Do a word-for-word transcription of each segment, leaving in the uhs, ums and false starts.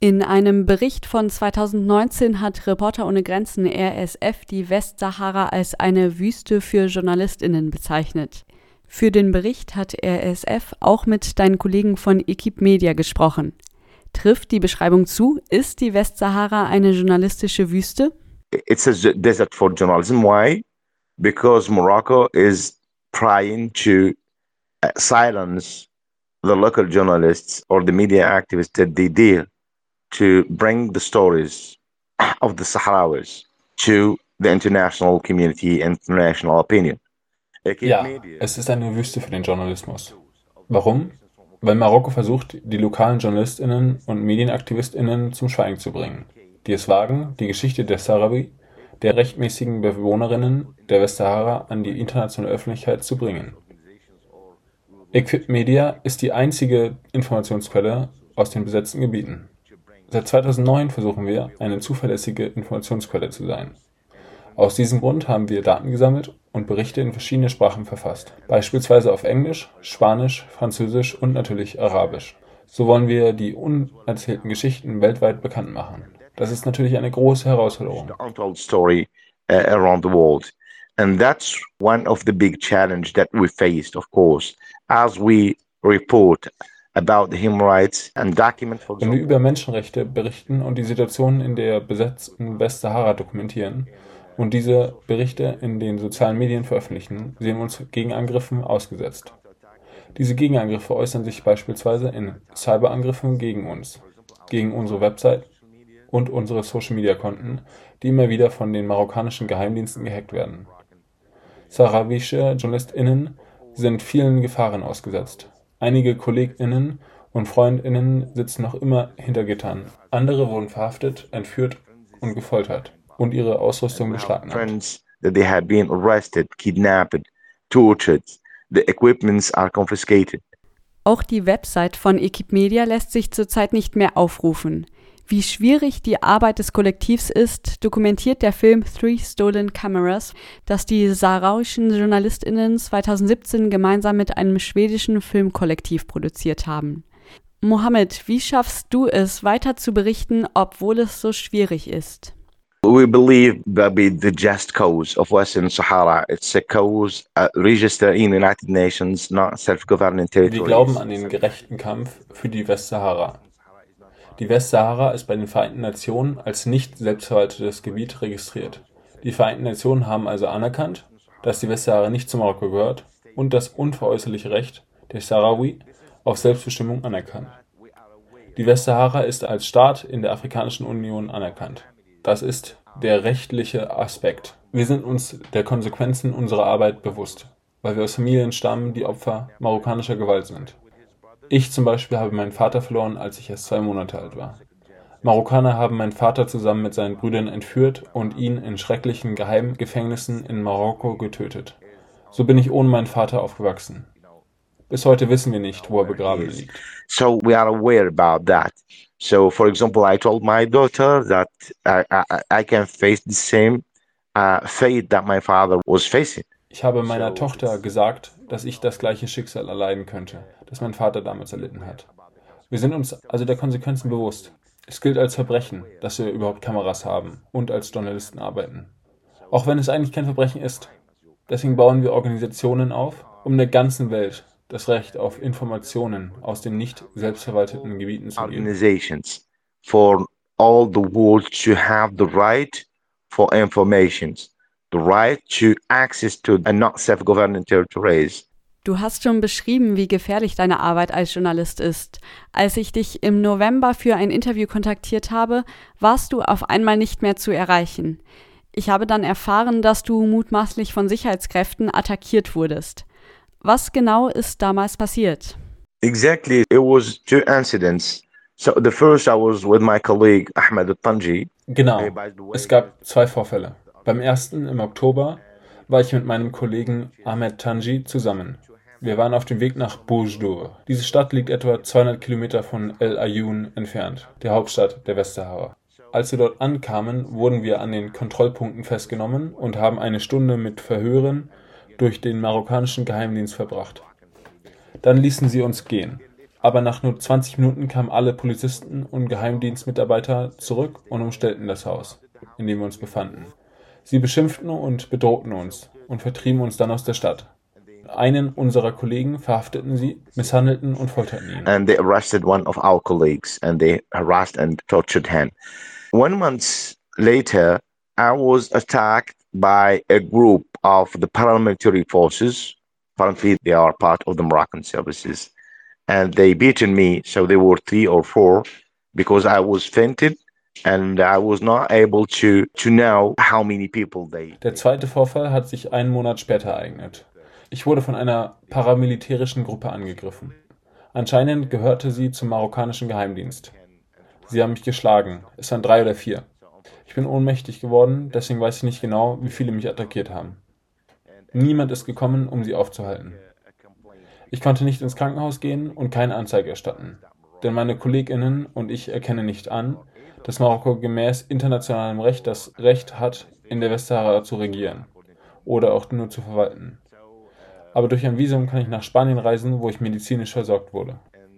In einem Bericht von zweitausendneunzehn hat Reporter ohne Grenzen R S F die Westsahara als eine Wüste für JournalistInnen bezeichnet. Für den Bericht hat R S F auch mit deinen Kollegen von Equipe Media gesprochen. Trifft die Beschreibung zu? Ist die Westsahara eine journalistische Wüste? It's a desert for journalism. Why? Because Morocco is trying to silence the local journalists or the media activists that they deal to bring the stories of the Sahrawis to the international community, international opinion. Ja, es ist eine Wüste für den Journalismus. Warum? Weil Marokko versucht, die lokalen JournalistInnen und MedienaktivistInnen zum Schweigen zu bringen, die es wagen, die Geschichte der Sahrawi, der rechtmäßigen Bewohnerinnen der Westsahara, an die internationale Öffentlichkeit zu bringen. Equipe Media ist die einzige Informationsquelle aus den besetzten Gebieten. Seit zweitausendneun versuchen wir, eine zuverlässige Informationsquelle zu sein. Aus diesem Grund haben wir Daten gesammelt und Berichte in verschiedene Sprachen verfasst, beispielsweise auf Englisch, Spanisch, Französisch und natürlich Arabisch. So wollen wir die unerzählten Geschichten weltweit bekannt machen. Das ist natürlich eine große Herausforderung. The untold story uh, around the world. And that's one of the big challenge that we faced, of course, as we report about the human rights and document, for Wenn wir über Menschenrechte berichten und die Situation in der besetzten Westsahara dokumentieren und diese Berichte in den sozialen Medien veröffentlichen, sehen wir uns Gegenangriffen ausgesetzt. Diese Gegenangriffe äußern sich beispielsweise in Cyberangriffen gegen uns, gegen unsere Website und unsere Social-Media-Konten, die immer wieder von den marokkanischen Geheimdiensten gehackt werden. Sahrawische JournalistInnen sind vielen Gefahren ausgesetzt. Einige KollegInnen und FreundInnen sitzen noch immer hinter Gittern. Andere wurden verhaftet, entführt und gefoltert und ihre Ausrüstung beschlagnahmt. friends that they have been arrested, kidnapped, tortured. The equipments are confiscated. Auch die Website von Equipe Media lässt sich zurzeit nicht mehr aufrufen. Wie schwierig die Arbeit des Kollektivs ist, dokumentiert der Film Three Stolen Cameras, das die saharauischen JournalistInnen zweitausendsiebzehn gemeinsam mit einem schwedischen Filmkollektiv produziert haben. Mohammed, wie schaffst du es, weiter zu berichten, obwohl es so schwierig ist? We believe that be the just cause of Western Sahara. It's a cause uh, registered in the United Nations, not self-governing Wir territories. glauben an den gerechten Kampf für die Westsahara. Die Westsahara ist bei den Vereinten Nationen als nicht selbstverwaltetes Gebiet registriert. Die Vereinten Nationen haben also anerkannt, dass die Westsahara nicht zu Marokko gehört und das unveräußerliche Recht der Sahrawi auf Selbstbestimmung anerkannt. Die Westsahara ist als Staat in der Afrikanischen Union anerkannt. Das ist der rechtliche Aspekt. Wir sind uns der Konsequenzen unserer Arbeit bewusst, weil wir aus Familien stammen, die Opfer marokkanischer Gewalt sind. Ich zum Beispiel habe meinen Vater verloren, als ich erst zwei Monate alt war. Marokkaner haben meinen Vater zusammen mit seinen Brüdern entführt und ihn in schrecklichen Geheimgefängnissen in Marokko getötet. So bin ich ohne meinen Vater aufgewachsen. Bis heute wissen wir nicht, wo er begraben liegt. So we are aware about that. So, for example, I told my daughter that I, I, I can face the same uh, fate that my father was facing. Ich habe meiner Tochter gesagt, dass ich das gleiche Schicksal erleiden könnte, das mein Vater damals erlitten hat. Wir sind uns also der Konsequenzen bewusst. Es gilt als Verbrechen, dass wir überhaupt Kameras haben und als Journalisten arbeiten. Auch wenn es eigentlich kein Verbrechen ist. Deswegen bauen wir Organisationen auf, um der ganzen Welt das Recht auf Informationen aus den nicht selbstverwalteten Gebieten zu geben. Organizations for all the world to have the right for informations, the right to access to a not self-governing territories. Du hast schon beschrieben, wie gefährlich deine Arbeit als Journalist ist. Als ich dich im November für ein Interview kontaktiert habe, warst du auf einmal nicht mehr zu erreichen. Ich habe dann erfahren, dass du mutmaßlich von Sicherheitskräften attackiert wurdest. Was genau ist damals passiert? Exactly, it was two incidents. So the first I was with my colleague Ahmed Tanji. Genau, es gab zwei Vorfälle. Beim ersten im Oktober war ich mit meinem Kollegen Ahmed Tanji zusammen. Wir waren auf dem Weg nach Boujdour. Diese Stadt liegt etwa zweihundert Kilometer von El Ayoun entfernt, der Hauptstadt der Westsahara. Als wir dort ankamen, wurden wir an den Kontrollpunkten festgenommen und haben eine Stunde mit Verhören durch den marokkanischen Geheimdienst verbracht. Dann ließen sie uns gehen. Aber nach nur zwanzig Minuten kamen alle Polizisten und Geheimdienstmitarbeiter zurück und umstellten das Haus, in dem wir uns befanden. Sie beschimpften und bedrohten uns und vertrieben uns dann aus der Stadt. Einen unserer Kollegen verhafteten sie, misshandelten und folterten ihn. And they arrested one of our colleagues and they harassed and tortured him. One month later, I was attacked by a group of the paramilitary forces. Apparently, they are part of the Moroccan services. And they beaten me, so they were three or four, because I was fainted and I was not able to, to know how many people they... Der zweite Vorfall hat sich einen Monat später ereignet. Ich wurde von einer paramilitärischen Gruppe angegriffen. Anscheinend gehörte sie zum marokkanischen Geheimdienst. Sie haben mich geschlagen. Es waren drei oder vier. Ich bin ohnmächtig geworden, deswegen weiß ich nicht genau, wie viele mich attackiert haben. Niemand ist gekommen, um sie aufzuhalten. Ich konnte nicht ins Krankenhaus gehen und keine Anzeige erstatten. Denn meine KollegInnen und ich erkennen nicht an, dass Marokko gemäß internationalem Recht das Recht hat, in der Westsahara zu regieren oder auch nur zu verwalten. Aber durch ein Visum kann ich nach Spanien reisen, wo ich medizinisch versorgt wurde.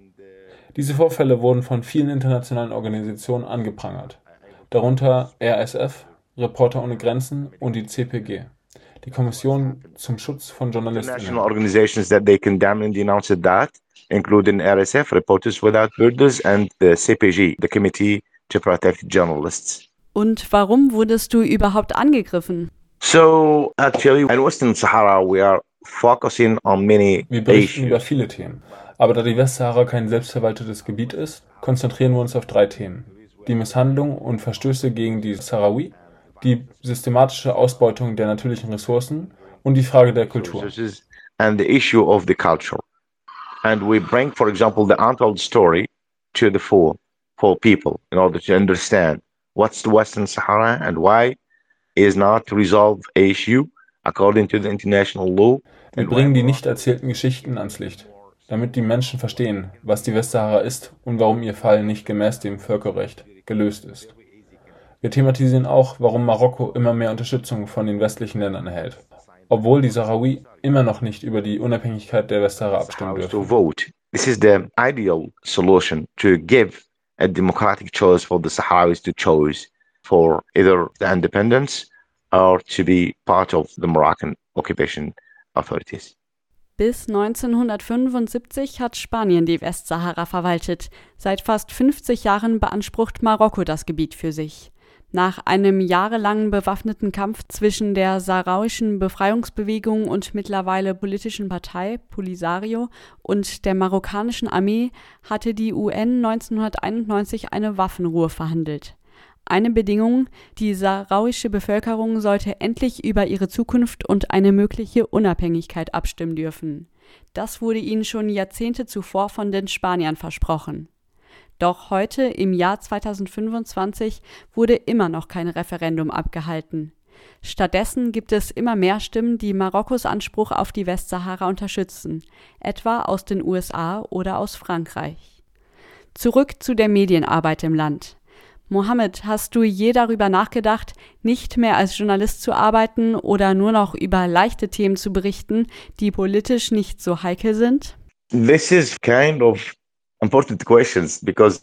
Diese Vorfälle wurden von vielen internationalen Organisationen angeprangert, darunter R S F, Reporter ohne Grenzen und die C P G, die Kommission zum Schutz von Journalistinnen. International organizations that they condemned and denounced that, including R S F, Reporters Without Borders, and the C P G, the Committee to Protect Journalists. Und warum wurdest du überhaupt angegriffen? So, actually, in Western Sahara, we are focusing on many Wir berichten issues. über viele Themen, aber da die Westsahara kein selbstverwaltetes Gebiet ist, konzentrieren wir uns auf drei Themen. Die Misshandlung und Verstöße gegen die Sahrawi, die systematische Ausbeutung der natürlichen Ressourcen und die Frage der Kultur. And the issue of the culture. And we bring, for example, the untold story to the fore for people in order to understand what's the Western Sahara and why is not to resolve a issue according to the international law. Wir bringen die nicht erzählten Geschichten ans Licht, damit die Menschen verstehen, was die Westsahara ist und warum ihr Fall nicht gemäß dem Völkerrecht gelöst ist. Wir thematisieren auch, warum Marokko immer mehr Unterstützung von den westlichen Ländern erhält, obwohl die Sahrawi immer noch nicht über die Unabhängigkeit der Westsahara abstimmen To dürfen. vote. This is the ideal solution to give a democratic choice for the Sahrawis to choose for either the independence or to be part of the Moroccan occupation authorities. Bis neunzehnhundertfünfundsiebzig hat Spanien die Westsahara verwaltet. Seit fast fünfzig Jahren beansprucht Marokko das Gebiet für sich. Nach einem jahrelangen bewaffneten Kampf zwischen der sahrauischen Befreiungsbewegung und mittlerweile politischen Partei Polisario und der marokkanischen Armee hatte die U N neunzehnhunderteinundneunzig eine Waffenruhe verhandelt. Eine Bedingung: die sahrauische Bevölkerung sollte endlich über ihre Zukunft und eine mögliche Unabhängigkeit abstimmen dürfen. Das wurde ihnen schon Jahrzehnte zuvor von den Spaniern versprochen. Doch heute, im Jahr zweitausendfünfundzwanzig, wurde immer noch kein Referendum abgehalten. Stattdessen gibt es immer mehr Stimmen, die Marokkos Anspruch auf die Westsahara unterstützen, etwa aus den U S A oder aus Frankreich. Zurück zu der Medienarbeit im Land. Mohammed, hast du je darüber nachgedacht, nicht mehr als Journalist zu arbeiten oder nur noch über leichte Themen zu berichten, die politisch nicht so heikel sind? This is kind of important questions because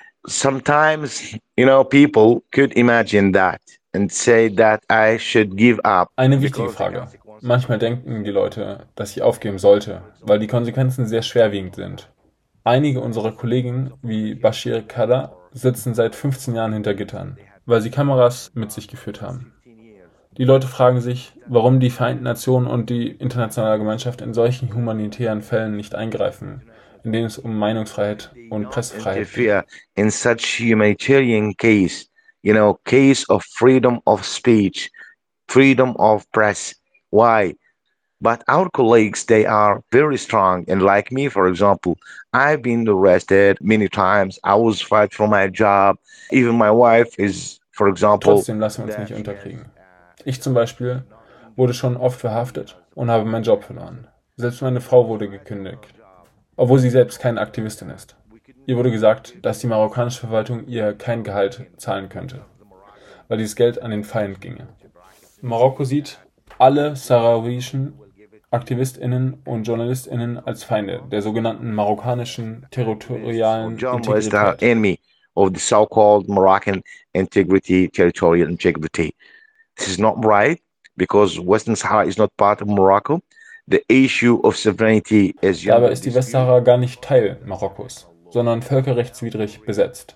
sometimes, you know, people could imagine that and say that I should give up. Eine wichtige Frage. Manchmal denken die Leute, dass ich aufgeben sollte, weil die Konsequenzen sehr schwerwiegend sind. Einige unserer Kollegen, wie Bashir Kada, sitzen seit fünfzehn Jahren hinter Gittern, weil sie Kameras mit sich geführt haben. Die Leute fragen sich, warum die Vereinten Nationen und die internationale Gemeinschaft in solchen humanitären Fällen nicht eingreifen, in denen es um Meinungsfreiheit und Pressefreiheit geht. In such humanitarian case, you know, case of freedom of speech, freedom of press. Why? But our colleagues, they are very strong. And like me, for example, I've been arrested many times. I was fired for my job. Even my wife is, for example... Trotzdem lassen wir uns nicht unterkriegen. Ich zum Beispiel wurde schon oft verhaftet und habe meinen Job verloren. Selbst meine Frau wurde gekündigt, obwohl sie selbst keine Aktivistin ist. Ihr wurde gesagt, dass die marokkanische Verwaltung ihr kein Gehalt zahlen könnte, weil dieses Geld an den Feind ginge. Marokko sieht alle sahrauischen AktivistInnen und JournalistInnen als Feinde der sogenannten marokkanischen territorialen Journalists are Integrität. enemy of the so-called Moroccan integrity, territorial integrity. This is not right because Western Sahara is not part of Morocco. The issue of sovereignty is Dabei ist die Westsahara gar nicht Teil Marokkos, sondern völkerrechtswidrig besetzt.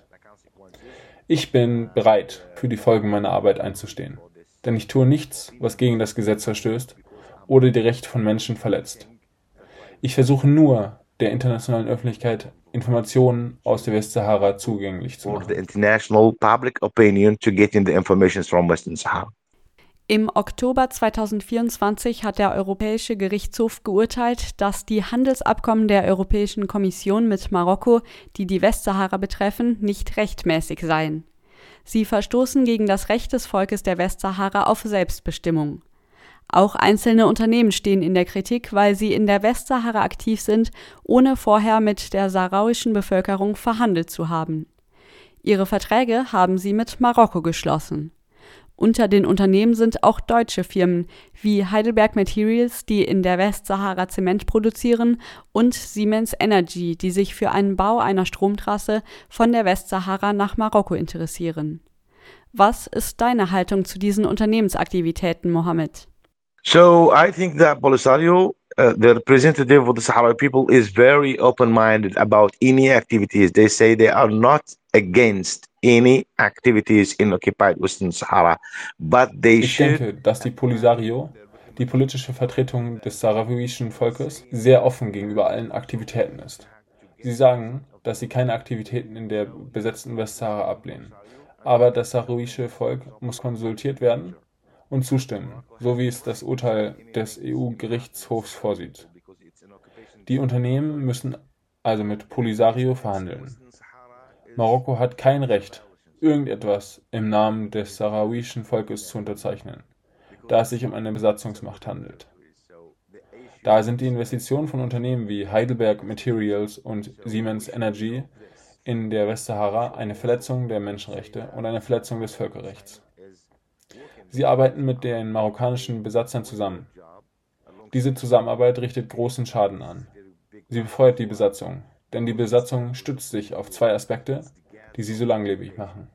Ich bin bereit, für die Folgen meiner Arbeit einzustehen, denn ich tue nichts, was gegen das Gesetz verstößt oder die Rechte von Menschen verletzt. Ich versuche nur, der internationalen Öffentlichkeit Informationen aus der Westsahara zugänglich zu for the machen. international public opinion to get in the information from Western Sahara. Im Oktober zweitausendvierundzwanzig hat der Europäische Gerichtshof geurteilt, dass die Handelsabkommen der Europäischen Kommission mit Marokko, die die Westsahara betreffen, nicht rechtmäßig seien. Sie verstoßen gegen das Recht des Volkes der Westsahara auf Selbstbestimmung. Auch einzelne Unternehmen stehen in der Kritik, weil sie in der Westsahara aktiv sind, ohne vorher mit der sahrauischen Bevölkerung verhandelt zu haben. Ihre Verträge haben sie mit Marokko geschlossen. Unter den Unternehmen sind auch deutsche Firmen wie Heidelberg Materials, die in der Westsahara Zement produzieren, und Siemens Energy, die sich für einen Bau einer Stromtrasse von der Westsahara nach Marokko interessieren. Was ist deine Haltung zu diesen Unternehmensaktivitäten, Mohammed? So I think that Polisario, uh, the representative of the Sahrawi people, is very open-minded about any activities. They say they are not against any activities in occupied Western Sahara, but they Ich should. denke, dass die Polisario, die politische Vertretung des sahrawischen Volkes, sehr offen gegenüber allen Aktivitäten ist. Sie sagen, dass sie keine Aktivitäten in der besetzten Westsahara ablehnen. Aber das sahrawische Volk muss konsultiert werden und zustimmen, so wie es das Urteil des E U-Gerichtshofs vorsieht. Die Unternehmen müssen also mit Polisario verhandeln. Marokko hat kein Recht, irgendetwas im Namen des sahrawischen Volkes zu unterzeichnen, da es sich um eine Besatzungsmacht handelt. Daher sind die Investitionen von Unternehmen wie Heidelberg Materials und Siemens Energy in der Westsahara eine Verletzung der Menschenrechte und eine Verletzung des Völkerrechts. Sie arbeiten mit den marokkanischen Besatzern zusammen. Diese Zusammenarbeit richtet großen Schaden an. Sie befeuert die Besatzung, denn die Besatzung stützt sich auf zwei Aspekte, die sie so langlebig machen.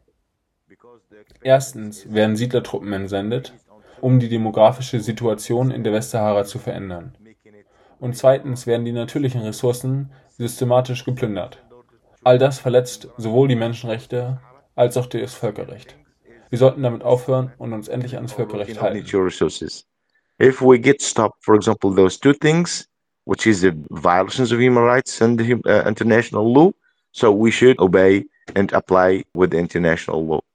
Erstens werden Siedlertruppen entsendet, um die demografische Situation in der Westsahara zu verändern. Und zweitens werden die natürlichen Ressourcen systematisch geplündert. All das verletzt sowohl die Menschenrechte als auch das Völkerrecht. Wir sollten damit aufhören und uns endlich ans Völkerrecht halten. Natural resources. If we get stopped, for example, those two things, which is the violations of human rights and the uh, international law, so we should obey and apply with the international law.